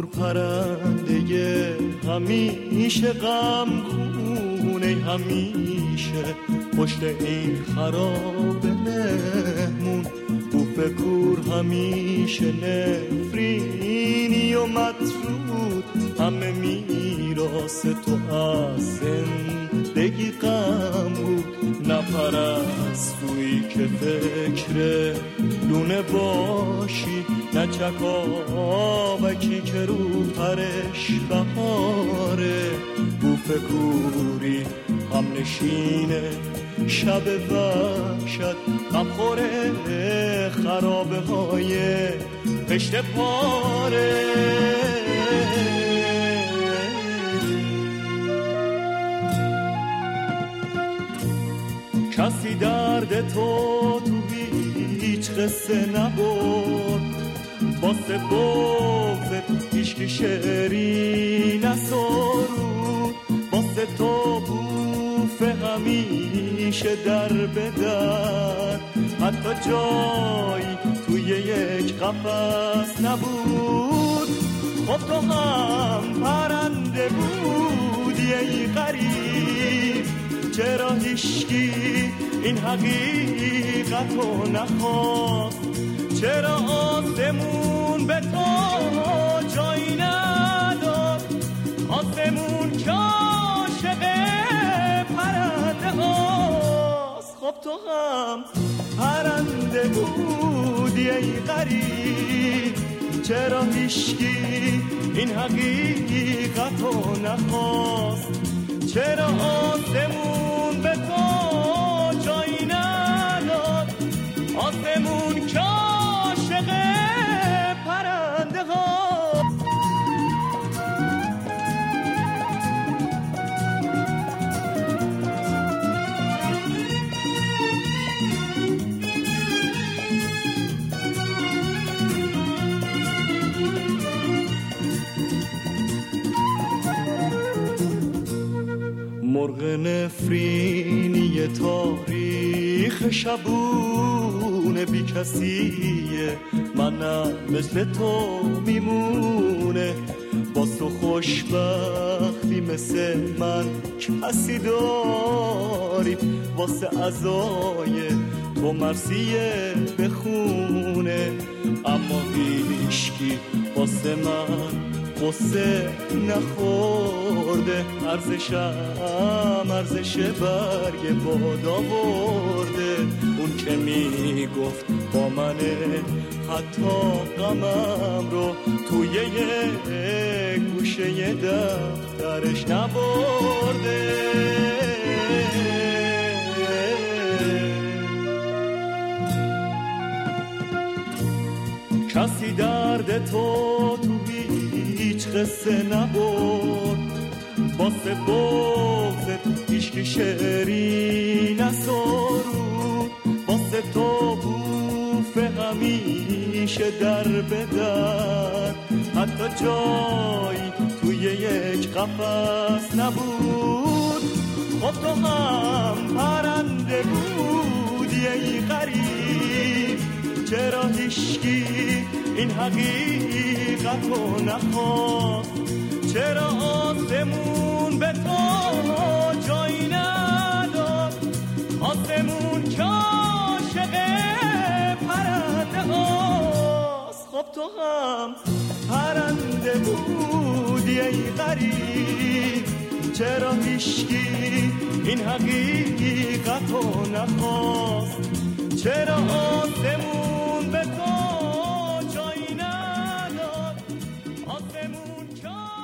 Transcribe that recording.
کور پرنده همیشه غم خونه، همیشه پشت این خراب مهمون. بوف کور همیشه نفرینی و مطرود، همه میراث تو از زندگی غم بود. نه پرستویی که فکر لونه باشی، نه چکاوکی که رو پرش بهاره. بوف کوری هم نشینه شب وحشت، غمخوره خرابه های پشت پاره. کسی درد تو هیچ قصه نبرد، واسه بغضت هیچکی شعری نسرود. واسه تو بوف همیشه در به در، حتی جایی توی یک قفس نبود. خب تو هم پرنده بودی ای غریب، چرا هیچکی این حقیقتو نخواست؟ چرا آسمون به تو جایی نداد؟ آسمون که عاشق پرنده هاست. خب تو هم پرنده بودی ای غریب، چرا هیچکی این حقیقتو نخواست؟ چرا آسمون به تو جایی نداد؟ آسمون که عاشق پرنده ها. مرغ نفرینی تاریخ شبونه بی کسیه، منم مثل تو میمونه. با تو خوشبختی مثل من کسی داری؟ واسه عزای تو مرثیه بخونه. اما هیچکی واسه من قصه نخورده، ارزش برگ باد آورده. اون که میگفت با منه حتی غمم رو توی یه گوشه دفترش نبرده. کسی درد تو هیچ قصه نبرد، واسه بغضت هیچکی شعری نسرود. واسه تو بوف همیشه در به در، حتی جایی توی یک قفس نبود. خب تو هم پرنده بودی ای غریب، چرا هیچکی این حقیقتو نخواست؟ چرا آسمون به تو جایی نداد؟ آسمون که عاشق پرنده هاست. خب تو هم پرنده بودی ای غریب، چرا هیچکی این حقیقتو نخواست؟ چرا آسمون به تو جایی نداد؟ آسمون که